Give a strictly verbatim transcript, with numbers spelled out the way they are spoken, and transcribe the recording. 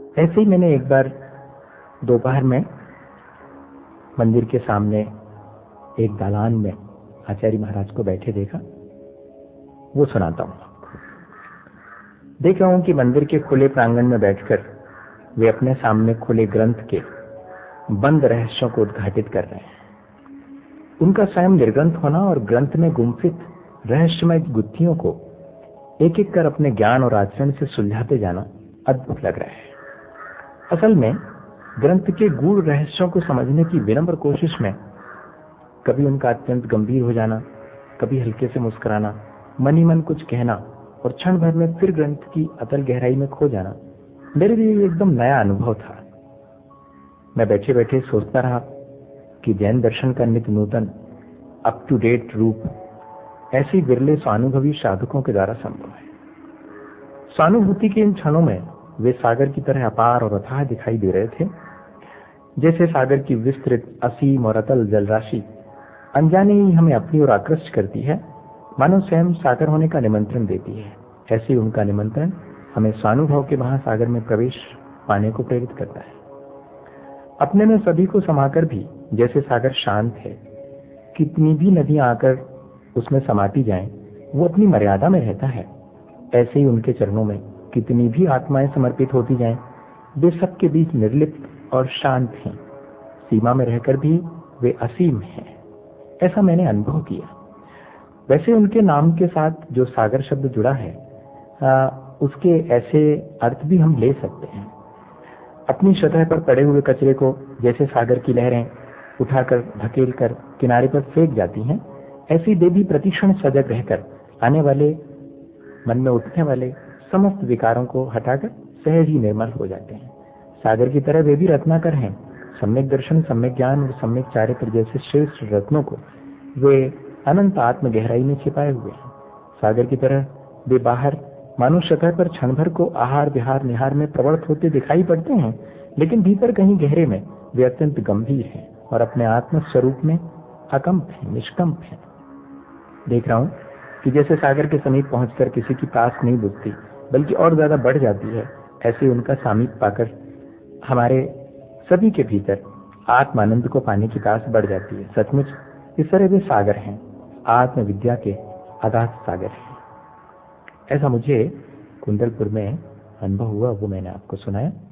ऐसे ही मैंने एक बार दोपहर में मंदिर के सामने एक दालान में आचार्य महाराज को बैठे देखा। वो सुनाता हूं आपको। देख रहा हूं कि मंदिर के खुले प्रांगण में बैठकर वे अपने सामने खुले ग्रंथ के बंद रहस्यों को उद्घाटित कर रहे हैं। उनका स्वयं निर्ग्रंथ होना और ग्रंथ में गुम्फित रहस्यमय गुत्थियों को एक एक कर अपने ज्ञान और आचरण से सुलझाते जाना अद्भुत लग रहा है। असल में ग्रंथ के गूढ़ रहस्यों को समझने की विनम्र कोशिश में कभी उनका अत्यंत गंभीर हो जाना, कभी हल्के से मुस्कुराना, मन ही मन कुछ कहना और क्षण भर में फिर ग्रंथ की अतल गहराई में खो जाना मेरे लिए एकदम नया अनुभव था। मैं बैठे बैठे सोचता रहा कि जैन दर्शन का नित्य नूतन अप टू डेट रूप ऐसे विरले स्वानुभवी साधकों के द्वारा संभव है। स्वानुभूति के इन क्षणों में वे सागर की तरह अपार और अथाह दिखाई दे रहे थे, जैसे सागर की विस्तृत असीम और अतल जलराशि अनजाने ही हमें अपनी ओर आकृष्ट करती है, मानो स्वयं सागर होने का निमंत्रण देती है। ऐसे उनका निमंत्रण हमें स्वानुभव के महासागर में प्रवेश पाने को प्रेरित करता है। अपने में सभी को समाकर भी जैसे सागर शांत है, कितनी भी नदियां आकर उसमें समाती जाएं, वो अपनी मर्यादा में रहता है। ऐसे ही उनके चरणों में कितनी भी आत्माएं समर्पित होती जाएं, वे सबके बीच निर्लिप्त और शांत हैं। सीमा में रहकर भी वे असीम हैं। ऐसा मैंने अनुभव किया। वैसे उनके नाम के साथ जो सागर शब्द जुड़ा है, आ, उसके ऐसे अर्थ भी हम ले सकते हैं। अपनी सतह पर पड़े हुए कचरे को जैसे सागर की लहरें उठाकर धकेल कर किनारे पर फेंक जाती हैं, ऐसी वे भी प्रतिक्षण सजग रहकर आने वाले मन में उठने वाले समस्त विकारों को हटाकर सहज ही निर्मल हो जाते हैं। सागर की तरह वे भी रत्नाकर हैं। सम्यक दर्शन, सम्यक ज्ञान और सम्यक चारित्र जैसे श्रेष्ठ रत्नों को वे अनंत आत्म गहराई में छिपाए हुए हैं। सागर की तरह वे बाहर मानो सतह पर क्षण भर को आहार विहार निहार में प्रवृत्त होते दिखाई पड़ते हैं, लेकिन भीतर कहीं गहरे में वे अत्यंत गंभीर हैं और अपने आत्म स्वरूप में अकंप हैं, निष्कंप हैं। देख रहा हूँ कि जैसे सागर के समीप पहुंचकर किसी की प्यास नहीं बुझती, बल्कि और ज्यादा बढ़ जाती है, ऐसे उनका सामीप्य पाकर हमारे सभी के भीतर आत्मानंद को पाने की प्यास बढ़ जाती है। सचमुच इस तरह वे सागर हैं, आत्म विद्या के अगाध सागर हैं। ऐसा मुझे कुंडलपुर में अनुभव हुआ, वो मैंने आपको सुनाया।